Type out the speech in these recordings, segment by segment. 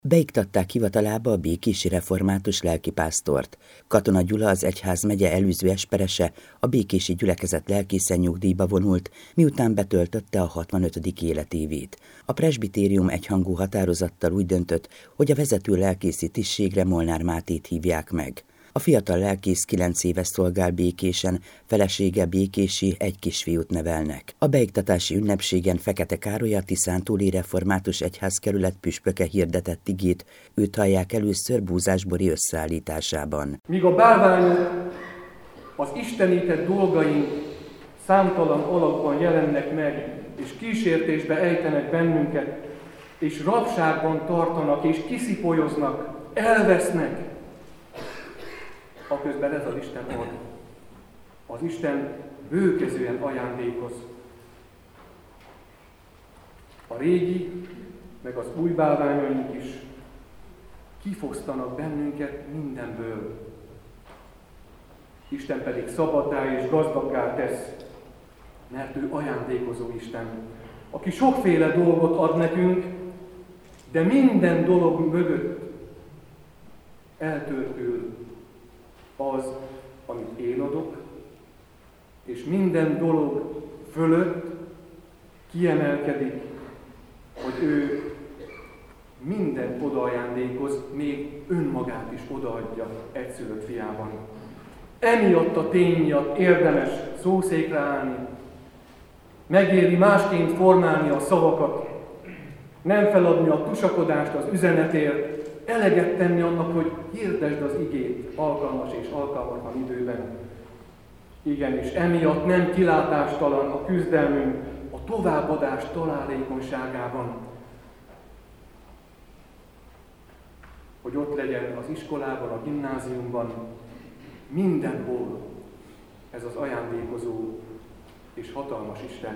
Beiktatták hivatalába a békési református lelkipásztort. Katona Gyula, az egyházmegye előző esperese, a békési gyülekezet lelkészen nyugdíjba vonult, miután betöltötte a 65. életévét. A presbitérium egyhangú határozattal úgy döntött, hogy a vezető lelkészi tisztségre Molnár Mátét hívják meg. A fiatal lelkész 9 éves szolgál Békésen, felesége Békési, egy kisfiút nevelnek. A beiktatási ünnepségen Fekete Károly, a tiszántúli református egyházkerület püspöke hirdetett igét, őt hallják először búzásbori összeállításában. Míg a bálványok, az istenített dolgaink számtalan alakban jelennek meg, és kísértésbe ejtenek bennünket, és rabságban tartanak, és kiszipolyoznak, elvesznek, aközben ez az Isten ad. Az Isten bőkezően ajándékoz. A régi, meg az új bálványaink is kifosztanak bennünket mindenből. Isten pedig szabaddá és gazdaggá tesz, mert ő ajándékozó Isten, aki sokféle dolgot ad nekünk, de minden dolog mögött eltörpül az, amit én adok, és minden dolog fölött kiemelkedik, hogy ő mindent odaajándékoz, még önmagát is odaadja egyszülött fiában. Emiatt a tény miatt érdemes szószékre állni, megéri másként formálni a szavakat, nem feladni a tusakodást az üzenetért, eleget tenni annak, hogy hirdesd az igét alkalmas és alkalmatlan időben. Igen, és emiatt nem kilátástalan a küzdelmünk a továbbadás találékonyságában. Hogy ott legyen az iskolában, a gimnáziumban, mindenhol ez az ajándékozó és hatalmas Isten.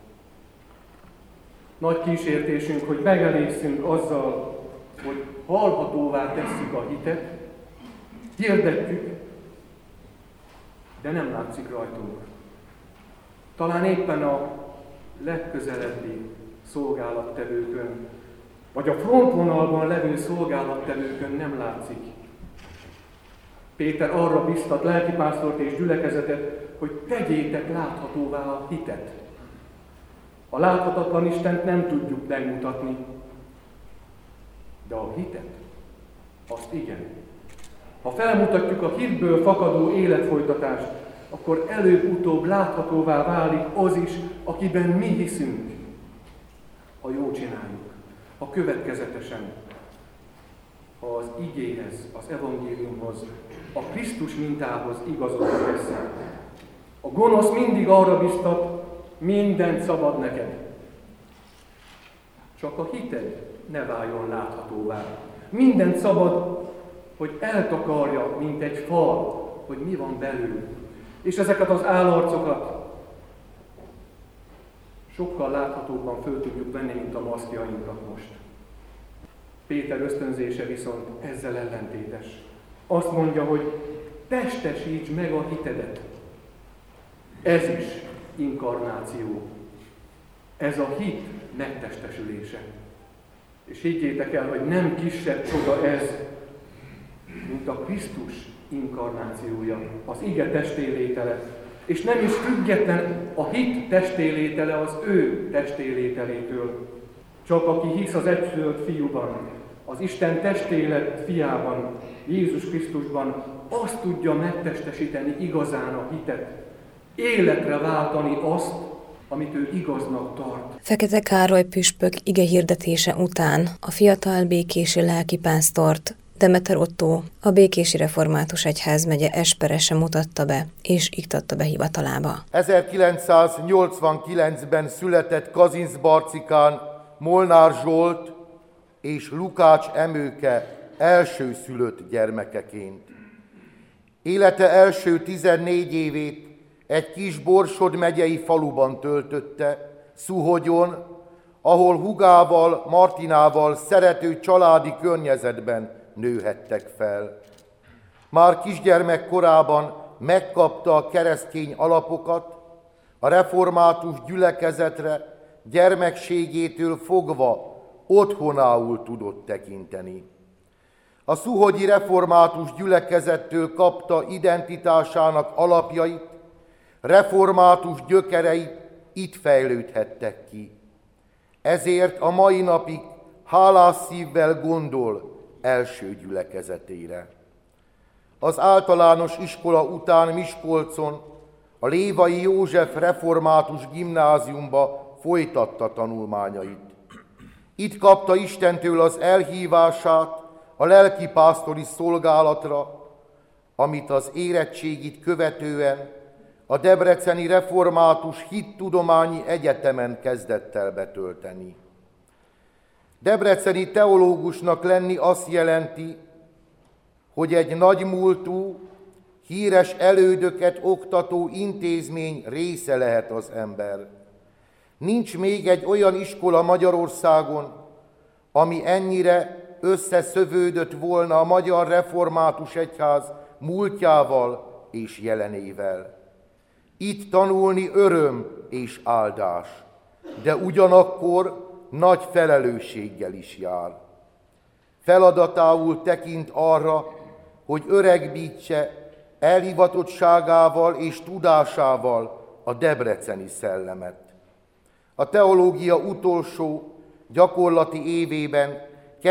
Nagy kísértésünk, hogy megelészünk azzal, hogy hallhatóvá tesszük a hitet, hirdetjük, de nem látszik rajtunk. Talán éppen a legközelebbi szolgálattevőkön, vagy a frontvonalban levő szolgálattevőkön nem látszik. Péter arra biztat lelkipásztort és gyülekezetet, hogy tegyétek láthatóvá a hitet. A láthatatlan Istent nem tudjuk megmutatni, de a hitet, azt igen. Ha felmutatjuk a hitből fakadó életfolytatást, akkor előbb-utóbb láthatóvá válik az is, akiben mi hiszünk. Ha jól csináljuk, ha következetesen, ha az igéhez, az evangéliumhoz, a Krisztus mintához igazodva tesszük. A gonosz mindig arra biztat, mindent szabad neked. Csak a hited ne váljon láthatóvá. Mindent szabad, hogy eltakarja, mint egy fal, hogy mi van belül. És ezeket az állarcokat sokkal láthatóbban föl tudjuk venni, mint a maszkjainkat most. Péter ösztönzése viszont ezzel ellentétes. Azt mondja, hogy testesíts meg a hitedet. Ez is inkarnáció. Ez a hit megtestesülése. És higgyétek el, hogy nem kisebb csoda ez, mint a Krisztus inkarnációja, az ige testélétele. És nem is független a hit testélétele az ő testélételétől. Csak aki hisz az egyszülött fiúban, az Isten testélet fiában, Jézus Krisztusban, azt tudja megtestesíteni igazán a hitet, életre váltani azt, amit ő igaznak tart. Fekete Károly püspök ige hirdetése után a fiatal békési lelkipásztort, Demeter Ottó, a Békési Református Egyházmegye esperese mutatta be és iktatta be hivatalába. 1989-ben született Kazincbarcikán Molnár Zsolt és Lukács Emőke elsőszülött gyermekeként. Élete első 14 évét egy kis Borsod megyei faluban töltötte, Szuhogyon, ahol hugával, Martinával szerető családi környezetben nőhettek fel. Már kisgyermek korában megkapta a keresztény alapokat, a református gyülekezetre gyermekségétől fogva otthonául tudott tekinteni. A szuhogyi református gyülekezettől kapta identitásának alapjait, református gyökereit itt fejlődhettek ki. Ezért a mai napig hálás szívvel gondol első gyülekezetére. Az általános iskola után Miskolcon a Lévai József református gimnáziumba folytatta tanulmányait. Itt kapta Istentől az elhívását a lelkipásztori szolgálatra, amit az érettségit követően a Debreceni Református Hittudományi Egyetemen kezdett el betölteni. Debreceni teológusnak lenni azt jelenti, hogy egy nagymúltú, híres elődöket oktató intézmény része lehet az ember. Nincs még egy olyan iskola Magyarországon, ami ennyire összeszövődött volna a Magyar Református Egyház múltjával és jelenével. Itt tanulni öröm és áldás, de ugyanakkor nagy felelősséggel is jár. Feladatául tekint arra, hogy öregbítse elhivatottságával és tudásával a debreceni szellemet. A teológia utolsó gyakorlati évében,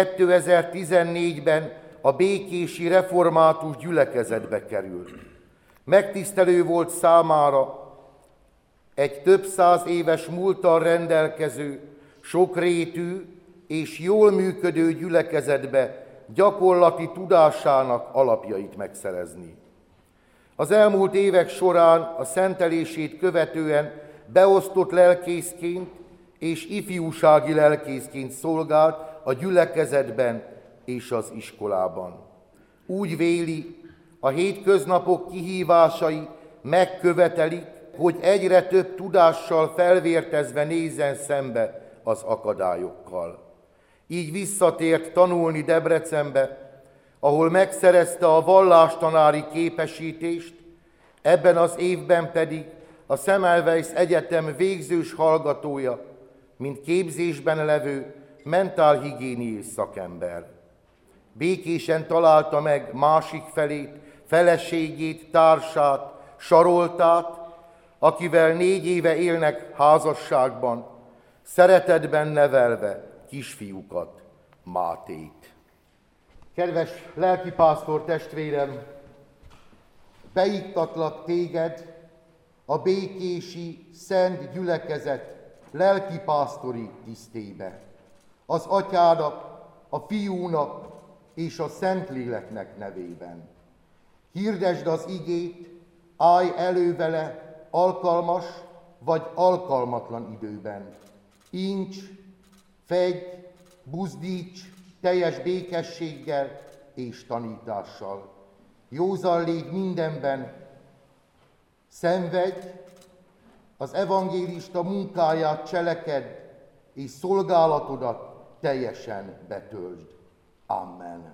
2014-ben a békési református gyülekezetbe került. Megtisztelő volt számára egy több száz éves múlttal rendelkező, sokrétű és jól működő gyülekezetbe gyakorlati tudásának alapjait megszerezni. Az elmúlt évek során a szentelését követően beosztott lelkészként és ifjúsági lelkészként szolgált a gyülekezetben és az iskolában. Úgy véli, a hétköznapok kihívásai megkövetelik, hogy egyre több tudással felvértezve nézzen szembe az akadályokkal. Így visszatért tanulni Debrecenbe, ahol megszerezte a vallástanári képesítést, ebben az évben pedig a Semmelweis Egyetem végzős hallgatója, mint képzésben levő mentálhigiéniás szakember. Békésen találta meg másik felét, feleségét, társát, Saroltát, akivel 4 éve élnek házasságban, szeretetben nevelve kisfiúkat, Mátét. Kedves lelkipásztor testvérem, beiktatlak téged a békési Szent Gyülekezet lelkipásztori tisztébe. Az Atyának, a Fiúnak és a Szentléleknek nevében. Hirdesd az igét, állj elő vele alkalmas vagy alkalmatlan időben. Incs, fedj, buzdíts teljes békességgel és tanítással. Józan légy mindenben, szenvedj, az evangélista munkáját cselekedd, és szolgálatodat teljesen betöltsd. Amen.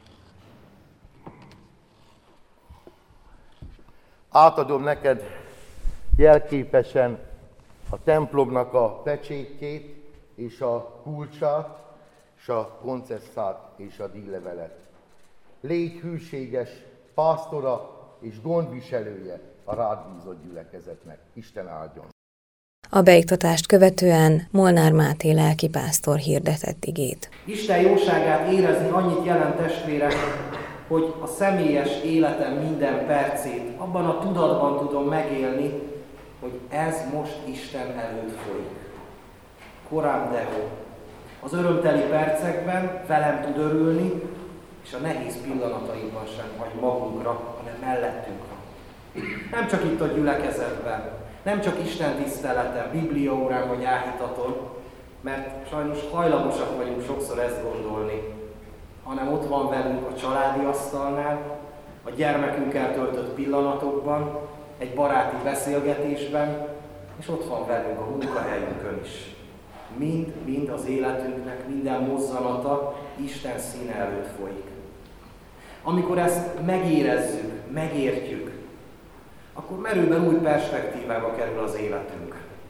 Átadom neked jelképesen a templomnak a pecsétjét, és a kulcsát, és a koncesszát, és a díjlevelet. Légy hűséges pásztora és gondviselője a rád bízott gyülekezetnek. Isten áldjon! A beiktatást követően Molnár Máté lelkipásztor hirdetett igét. Isten jóságát érezni annyit jelent, testvérek, hogy a személyes életem minden percét abban a tudatban tudom megélni, hogy ez most Isten előtt folyik. Coram Deo. Az örömteli percekben velem tud örülni, és a nehéz pillanataiban sem hagy magunkra, hanem mellettünk van. Nem csak itt a gyülekezetben, nem csak Isten tiszteleten, bibliaórán vagy áhítaton, mert sajnos hajlamosak vagyunk sokszor ezt gondolni, hanem ott van velünk a családi asztalnál, a gyermekünkkel töltött pillanatokban, egy baráti beszélgetésben, és ott van velünk a munkahelyünkön is. Mind az életünknek minden mozzanata Isten színe előtt folyik. Amikor ezt megérezzük, megértjük, akkor merőben új perspektívába kerül az életünk.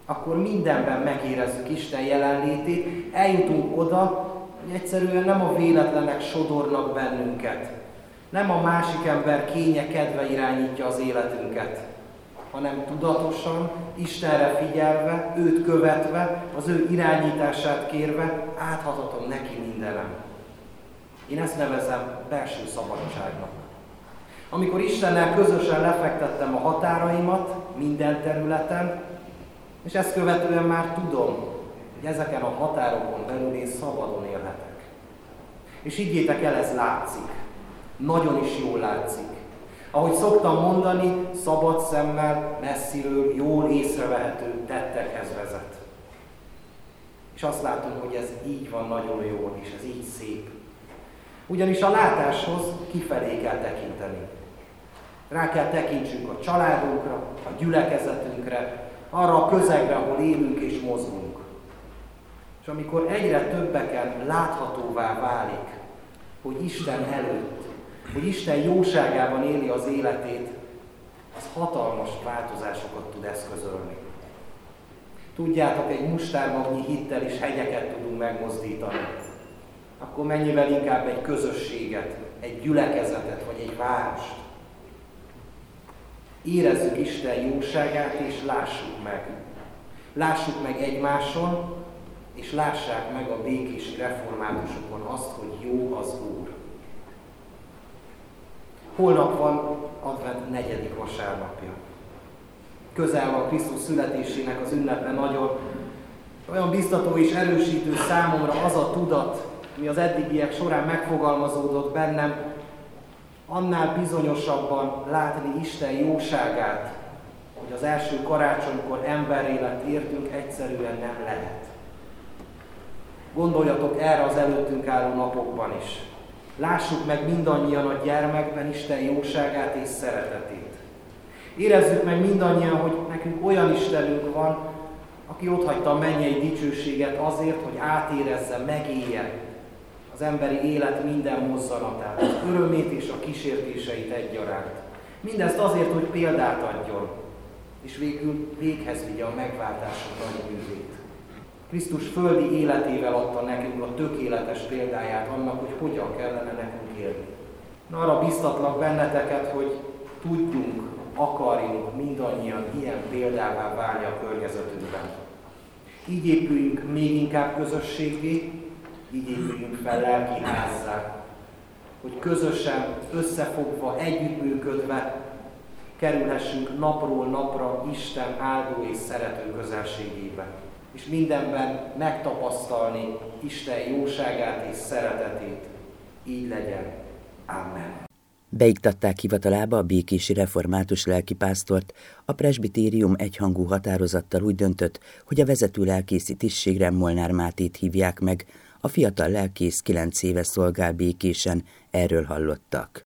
akkor mindenben megérezzük Isten jelenlétét, eljutunk oda, hogy egyszerűen nem a véletlenek sodornak bennünket, nem a másik ember kénye, kedve irányítja az életünket, hanem tudatosan, Istenre figyelve, őt követve, az ő irányítását kérve átadhatom neki mindenem. Én ezt nevezem belső szabadságnak. Amikor Istennel közösen lefektettem a határaimat minden területen, és ezt követően már tudom, hogy ezeken a határokon belül én szabadon élhetek. És higgyétek el, ez látszik. Nagyon is jól látszik. Ahogy szoktam mondani, szabad szemmel, messziről jól észrevehető tettekhez vezet. És azt látom, hogy ez így van nagyon jól, és ez így szép. Ugyanis a látáshoz kifelé kell tekinteni. Rá kell tekintsünk a családunkra, a gyülekezetünkre, arra a közegre, ahol élünk és mozgunk. És amikor egyre többeken láthatóvá válik, hogy Isten előtt, hogy Isten jóságában éli az életét, az hatalmas változásokat tud eszközölni. Tudjátok, egy mustármagnyi hittel is hegyeket tudunk megmozdítani. Akkor mennyivel inkább egy közösséget, egy gyülekezetet vagy egy várost. Érezzük Isten jóságát és lássuk meg. Lássuk meg egymáson, és lássák meg a békési reformátusokon azt, hogy jó az Úr. Holnap van advent 4. vasárnapja. Közel van Krisztus születésének az ünnepe nagyon. Olyan biztató és erősítő számomra az a tudat, ami az eddigiek során megfogalmazódott bennem, annál bizonyosabban látni Isten jóságát, hogy az első karácsonykor emberélet értünk egyszerűen nem lehet. Gondoljatok erre az előttünk álló napokban is. Lássuk meg mindannyian a gyermekben Isten jóságát és szeretetét. Érezzük meg mindannyian, hogy nekünk olyan Istenünk van, aki otthagyta a mennyei dicsőséget azért, hogy átérezze, megélje az emberi élet minden mozzanatát, az örömét és a kísértéseit egyaránt. Mindezt azért, hogy példát adjon, és végül véghez vigye a megváltások nagy művét. Krisztus földi életével adta nekünk a tökéletes példáját annak, hogy hogyan kellene nekünk élni. Arra biztatlak benneteket, hogy tudjunk, akarjunk mindannyian ilyen példává válni a környezetünkben. Így épüljünk még inkább közösségé, így épüljünk fel lelki házzá, hogy közösen, összefogva, együttműködve kerülhessünk napról napra Isten áldó és szerető közelségébe. És mindenben megtapasztalni Isten jóságát és szeretetét. Így legyen. Amen. Beiktatták hivatalába a békési református lelkipásztort, a presbitérium egyhangú határozattal úgy döntött, hogy a vezető lelkészi tisztségre Molnár Mátét hívják meg, a fiatal lelkész 9 éve szolgál Békésen, erről hallottak.